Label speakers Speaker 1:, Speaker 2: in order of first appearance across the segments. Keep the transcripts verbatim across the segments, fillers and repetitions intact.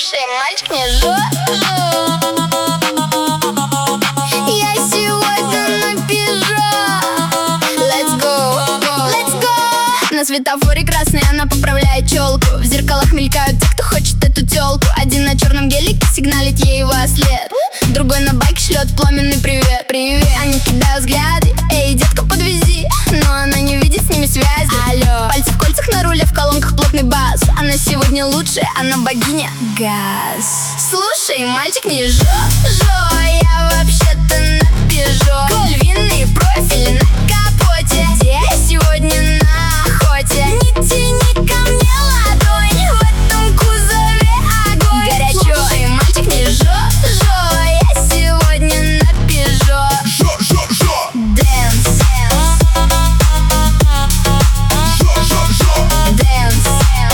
Speaker 1: Слушай, мальчик, не жжет. Я сегодня на пижо. Let's go, let's go. На светофоре красный, она поправляет челку. В зеркалах мелькают те, кто хочет эту телку. Один на черном гелике сигналит ей во след, другой на байке шлет пламенный привет. Привет. Они кидают взгляды: эй, детка, подвези. Но она не видит с ними связи. Алло. Пальцы в кольцах на руле, в колонках плотный бас. Она сегодня лучшая, она богиня. Газ. Слушай, мальчик, не жо, жо. Я вообще-то на пижо. Львиные профили на капоте. Где я сегодня на охоте? Не тяни ко мне ладонь, в этом кузове огонь. Горячо. Слушай, мальчик, не жо, жо. Я сегодня на пижо.
Speaker 2: Жо, жо, жо.
Speaker 1: Dance,
Speaker 2: Жо, жо, жо.
Speaker 1: dance,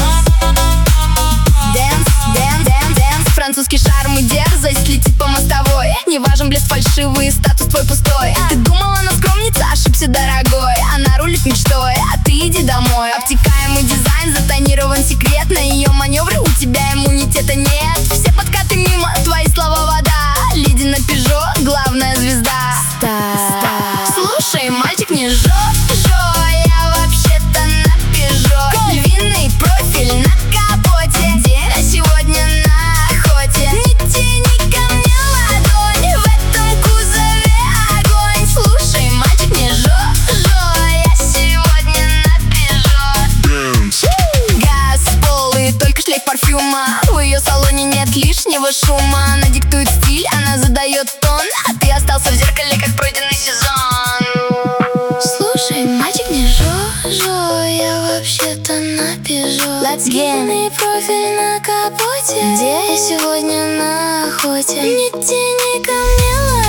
Speaker 1: dance, dance, dance, dance. Французский шарм и дерзость летит по мостовой. Не важен блеск фальшивый, статус твой пустой. Ты думала, она скромница, ошибся, дорогой. Она рулит мечтой, а ты иди домой. Обтекаемый дизайн затонирован секретно. Ее маневры, у тебя иммунитета нет. Все подкаты мимо, твои слова вода. Леди на пижо, главная звезда. Слушай, мальчик, не жо, жо. Я вообще-то на пижо. Львиный профиль на капоте. Где я сегодня на охоте? Не тяни ко мне ладонь, в этом кузове огонь. Слушай, мальчик, не жо, жо. Я сегодня на пижо.
Speaker 2: Dance.
Speaker 1: Газ в пол и только шлейф парфюма. В ее салоне нет лишнего шума. Она диктует стиль, она задает тон, а ты остался в зеркале, как пройденный сезон. Слушай, мальчик, не жо, жо. Я вообще-то на пижо. Let's get it. Профиль на капоте. Где я сегодня на охоте? Не тяни ко мне ладонь.